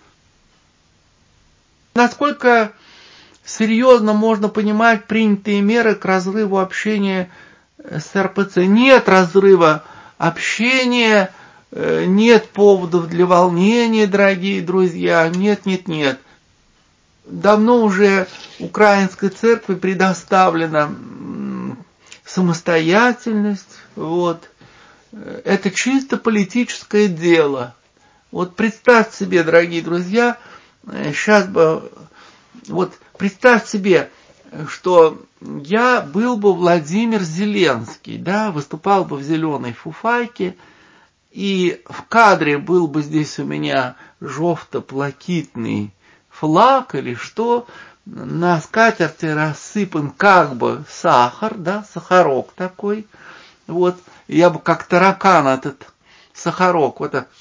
Насколько серьезно можно понимать принятые меры к разрыву общения с РПЦ? Нет разрыва общения, нет поводов для волнения, дорогие друзья. Нет. Давно уже Украинской церкви предоставлена самостоятельность. Вот. Это чисто политическое дело. Вот представьте себе, дорогие друзья, сейчас бы, вот представьте себе, что я был бы Владимир Зеленский, да, выступал бы в зеленой фуфайке, и в кадре был бы здесь у меня жовто-блакитный флаг или что, на скатерти рассыпан как бы сахар, да, сахарок такой, вот, я бы как таракан этот сахарок вот так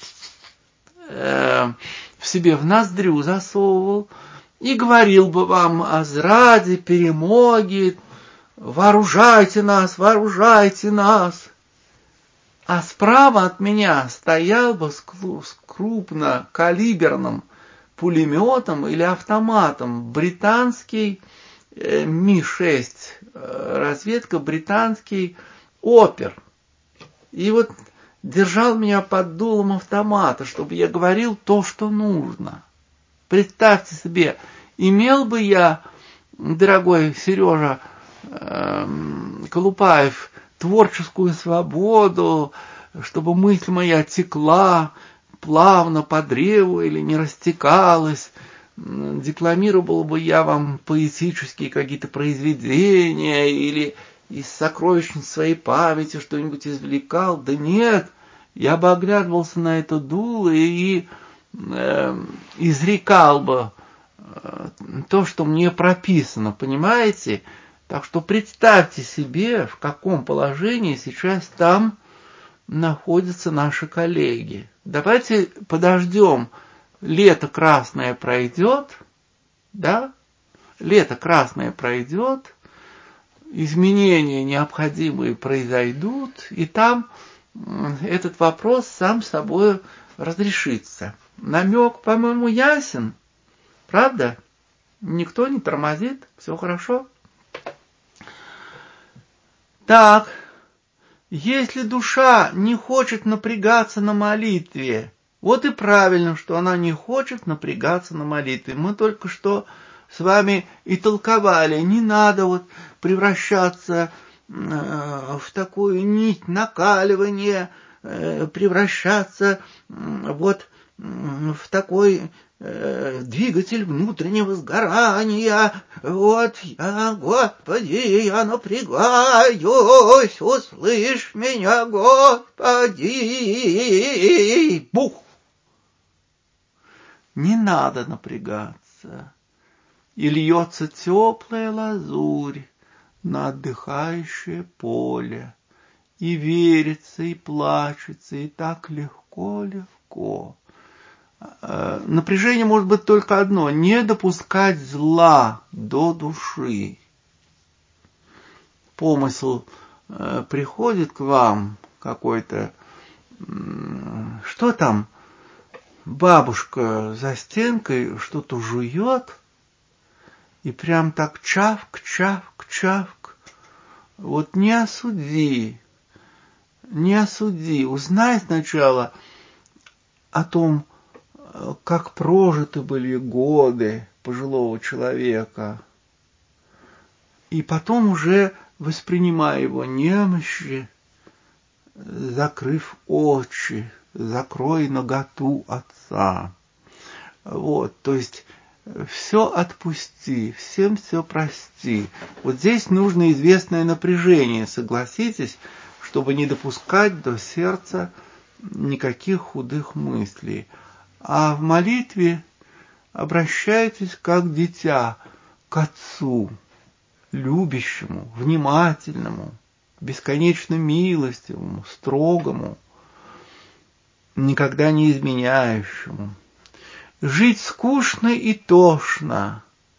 в себе в ноздрю засовывал и говорил бы вам о зраде, перемоге, вооружайте нас. А справа от меня стоял бы с крупнокалиберным пулеметом или автоматом британский Ми-6, разведка британский опер. И вот держал меня под дулом автомата, чтобы я говорил то, что нужно. Представьте себе, имел бы я, дорогой Сережа Колупаев, творческую свободу, чтобы мысль моя текла плавно по древу или не растекалась, декламировал бы я вам поэтические какие-то произведения или из сокровищниц своей памяти что-нибудь извлекал. Да нет, я бы оглядывался на это дуло и изрекал бы то, что мне прописано, понимаете? Так что представьте себе, в каком положении сейчас там находятся наши коллеги. Давайте подождем, лето красное пройдет, да? Лето красное пройдет, изменения необходимые произойдут, и там этот вопрос сам собой разрешится. Намек, по-моему, ясен, правда? Никто не тормозит, все хорошо. Так, Если душа не хочет напрягаться на молитве, вот и правильно, что она не хочет напрягаться на молитве. Мы только что с вами и толковали, не надо вот превращаться в такую нить накаливания, превращаться вот в такой двигатель внутреннего сгорания. Вот я, Господи, я напрягаюсь, услышь меня, Господи. Бух! Не надо напрягаться. И льется теплая лазурь на отдыхающее поле. И верится, и плачется, и так легко. Напряжение может быть только одно: не допускать зла до души. Помысл приходит к вам какой-то, что там, бабушка за стенкой что-то жует, и прям так чавк. Вот не осуди, узнай сначала о том, как прожиты были годы пожилого человека, и потом уже воспринимай его немощи, закрыв очи, закрой наготу отца. Вот, то есть все отпусти, всем все прости. Вот здесь нужно известное напряжение, согласитесь, чтобы не допускать до сердца никаких худых мыслей. А в молитве обращайтесь как дитя к Отцу, любящему, внимательному, бесконечно милостивому, строгому, никогда не изменяющему. Жить скучно и тошно.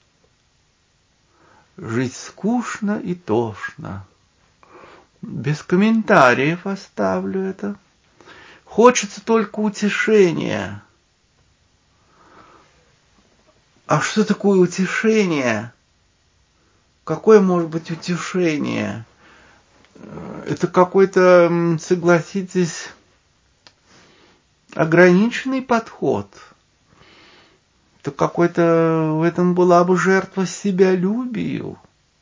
Без комментариев оставлю это. Хочется только утешения. А что такое утешение? Какое может быть утешение? Это какой-то, согласитесь, ограниченный подход. Это какой-то, в этом была бы жертва себялюбию.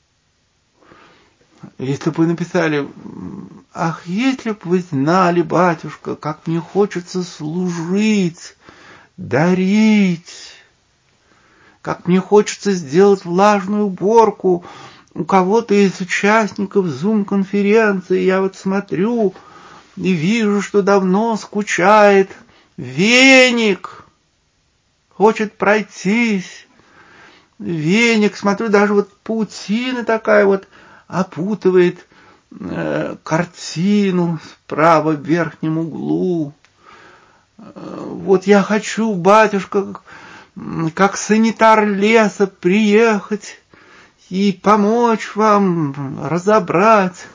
Если бы вы написали: ах, если бы вы знали, батюшка, как мне хочется служить, дарить, как мне хочется сделать влажную уборку у кого-то из участников Zoom-конференции. Я вот смотрю и вижу, что давно скучает веник, хочет пройтись. Веник, смотрю, даже вот паутина такая вот опутывает картину справа в верхнем углу. Вот я хочу, батюшка, как санитар леса, приехать и помочь вам разобрать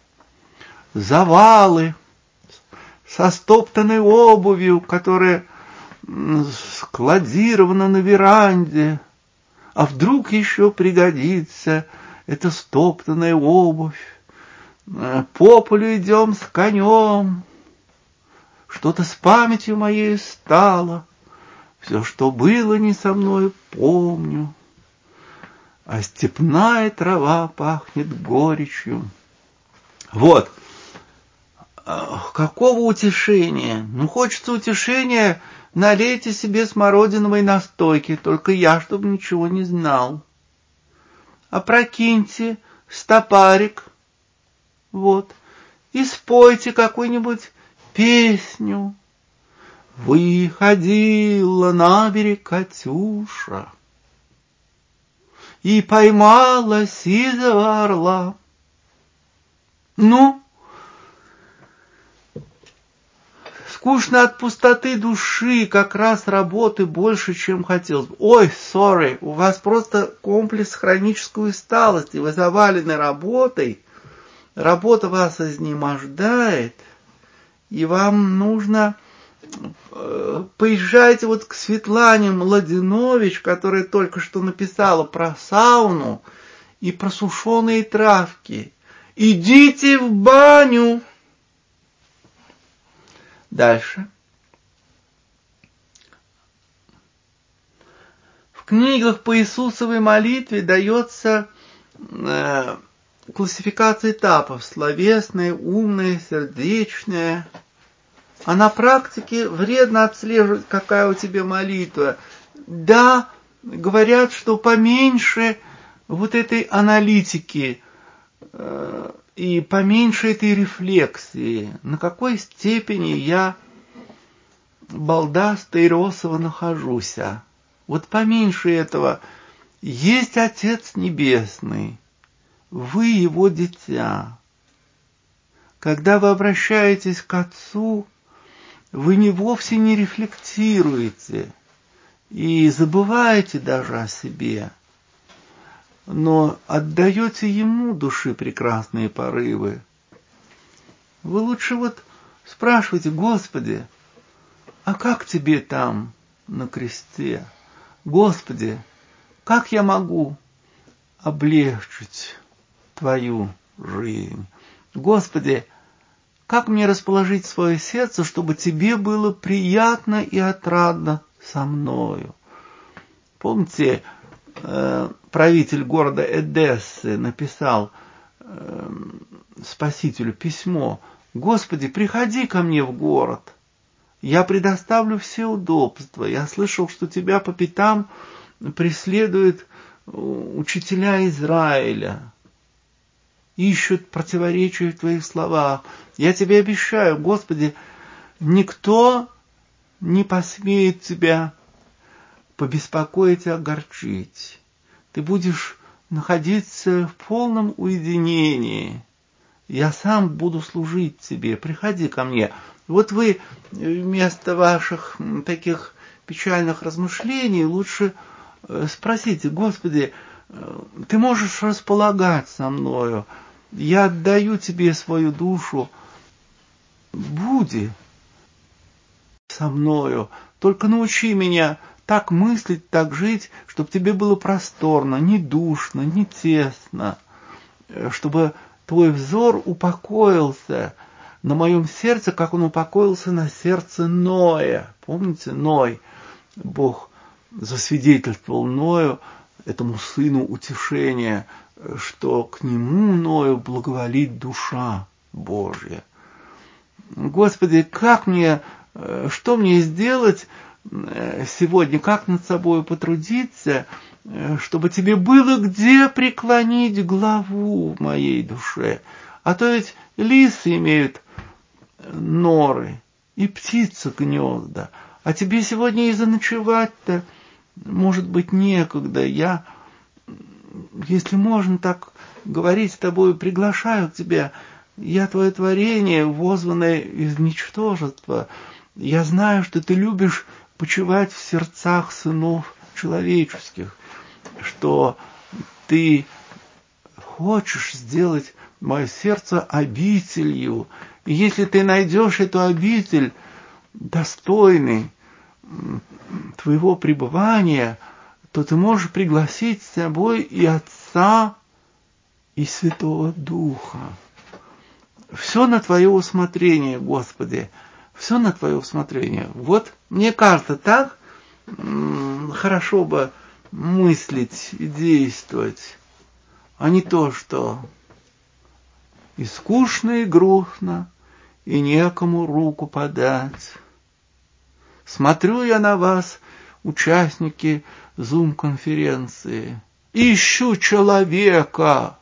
завалы со стоптанной обувью, которая складирована на веранде. А вдруг еще пригодится эта стоптанная обувь? По полю идем с конем. Что-то с памятью моей стало. Все, что было не со мной, помню. А степная трава пахнет горечью. Вот. Какого утешения? Хочется утешения, налейте себе смородиновой настойки, только я, чтобы ничего не знал. Опрокиньте стопарик, вот, и спойте какую-нибудь песню. Выходила на берег Катюша и поймала сизого орла. Скучно от пустоты души, как раз работы больше, чем хотелось бы. Ой, sorry, у вас просто комплекс хронической усталости, вы завалены работой, работа вас изнемождает, и вам нужно... Поезжайте вот к Светлане Младенович, которая только что написала про сауну и про сушеные травки. Идите в баню, Дальше. В книгах по Иисусовой молитве дается классификация этапов: словесная, умная, сердечная. А на практике вредно отслеживать, какая у тебя молитва. Да, говорят, что поменьше вот этой аналитики и поменьше этой рефлексии. На какой степени я, балда Стейросова, нахожусь. Вот поменьше этого. Есть Отец Небесный. Вы Его дитя. Когда вы обращаетесь к Отцу, вы вовсе не рефлектируете и забываете даже о себе, но отдаете Ему души прекрасные порывы. Вы лучше вот спрашивайте: Господи, а как Тебе там на кресте? Господи, как я могу облегчить Твою жизнь? Господи, как мне расположить свое сердце, чтобы Тебе было приятно и отрадно со мною? Помните, правитель города Эдессы написал Спасителю письмо: Господи, приходи ко мне в город, я предоставлю все удобства. Я слышал, что Тебя по пятам преследуют учителя Израиля, ищут противоречия в Твоих словах. Я Тебе обещаю, Господи, никто не посмеет Тебя побеспокоить и огорчить. Ты будешь находиться в полном уединении. Я сам буду служить Тебе. Приходи ко мне. Вот вы вместо ваших таких печальных размышлений лучше спросите: Господи, Ты можешь располагать со мною. Я отдаю Тебе свою душу. Буди со мною. Только научи меня так мыслить, так жить, чтобы Тебе было просторно, не душно, не тесно, чтобы Твой взор упокоился на моем сердце, как он упокоился на сердце Ноя. Помните, Ной? Бог засвидетельствовал Ною, этому сыну утешения, что к нему, Ною, благоволит душа Божья. Господи, что мне сделать сегодня, как над собой потрудиться, чтобы Тебе было где преклонить главу в моей душе? А то ведь лисы имеют норы и птицы гнезда, а Тебе сегодня и заночевать-то, может быть, некогда. Я, если можно так говорить с Тобой, приглашаю к Тебе. Я Твое творение, возванное из ничтожества. Я знаю, что Ты любишь почивать в сердцах сынов человеческих, что Ты хочешь сделать мое сердце обителью. И если Ты найдешь эту обитель достойной Твоего пребывания, то Ты можешь пригласить с собой и Отца, и Святого Духа. Все на Твое усмотрение, Господи, все на Твое усмотрение. Вот, мне кажется, так хорошо бы мыслить и действовать, а не то, что и скучно, и грустно, и некому руку подать. Смотрю я на вас, участники Zoom-конференции, ищу человека.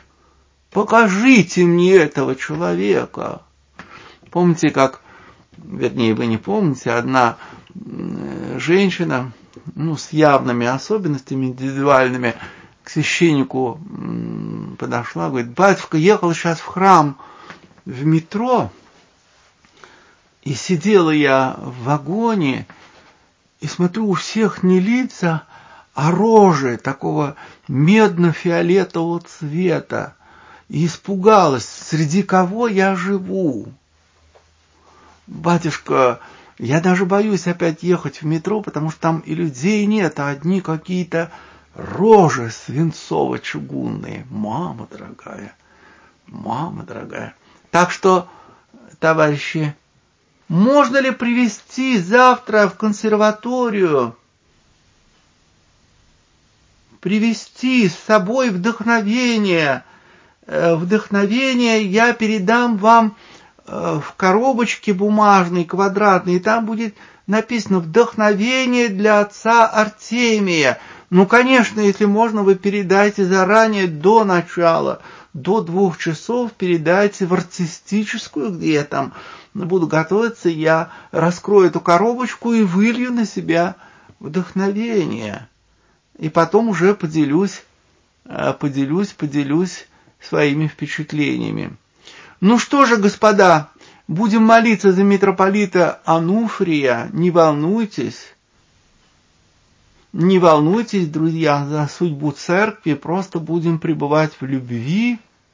Покажите мне этого человека. Помните, вернее, вы не помните, одна женщина, с явными особенностями индивидуальными, к священнику подошла, говорит: батюшка, ехал сейчас в храм в метро, и сидела я в вагоне, и смотрю, у всех не лица, а рожи такого медно-фиолетового цвета. И испугалась, среди кого я живу. Батюшка, я даже боюсь опять ехать в метро, потому что там и людей нет, а одни какие-то рожи свинцово-чугунные. Мама дорогая. Так что, товарищи, Можно ли привезти завтра в консерваторию, привезти с собой вдохновение? Вдохновение я передам вам в коробочке бумажной, квадратной, и там будет написано «Вдохновение для отца Артемия». Ну, конечно, если можно, вы передайте заранее, до начала, до 2 часов передайте в артистическую, где я там буду готовиться, я раскрою эту коробочку и вылью на себя вдохновение. И потом уже поделюсь своими впечатлениями. Ну что же, господа, будем молиться за митрополита Ануфрия, не волнуйтесь. Не волнуйтесь, друзья, за судьбу церкви, просто будем пребывать в любви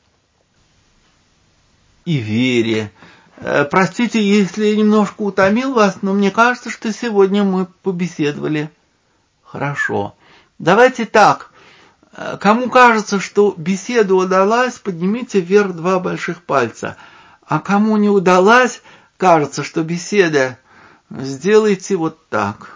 и вере. Простите, если немножко утомил вас, но мне кажется, что сегодня мы побеседовали хорошо. Давайте так. Кому кажется, что беседа удалась, поднимите вверх 2 больших пальца. А кому не удалась, кажется, что беседа, сделайте вот так.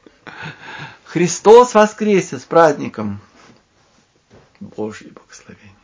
Христос воскресе! С праздником! Божье благословение!